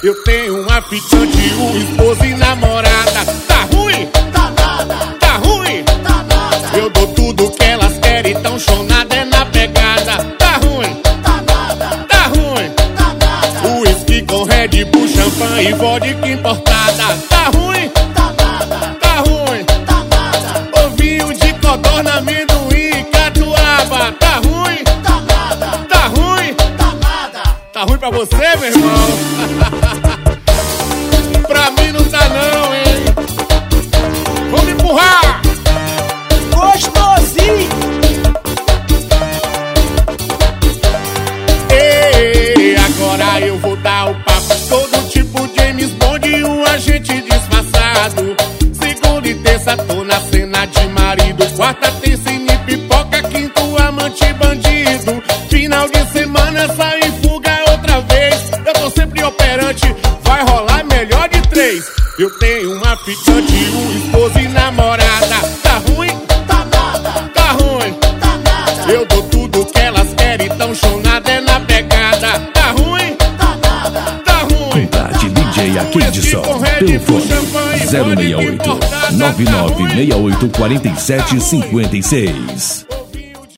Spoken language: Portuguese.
Eu tenho uma ficante, um esposo e namorada. Tá ruim? Tá nada. Tá ruim? Tá nada. Eu dou tudo que elas querem, tão chonada é na pegada. Tá ruim? Tá nada. Tá ruim? Tá nada. Uísque com Red Bull, champanhe e vodka importada. Tá ruim? Tá nada. Tá ruim? Tá nada. Ovinho de codorna, amendoim e catuaba. Tá ruim? Tá nada. Tá ruim? Tá nada. Tá ruim pra você, meu irmão? Pra mim não tá não, hein? Vamos empurrar! Gostosinho. Ei, agora eu vou dar o papo. Todo tipo James Bond e um agente disfarçado. Segunda e terça tô na cena de marido. Quarta tem cine pipoca, quinto amante bandido. Final de semana sai em fuga outra vez. Eu tô sempre operante, vai rolar melhor de 3. Eu tenho uma ficante, um esposo e namorada. Tá ruim? Tá nada. Tá ruim? Tá nada. Eu dou tudo que elas querem, tão chonada é na pegada. Tá ruim? Tá nada. Tá ruim? Contate DJ Akidson. Telefone 068 9968 4756.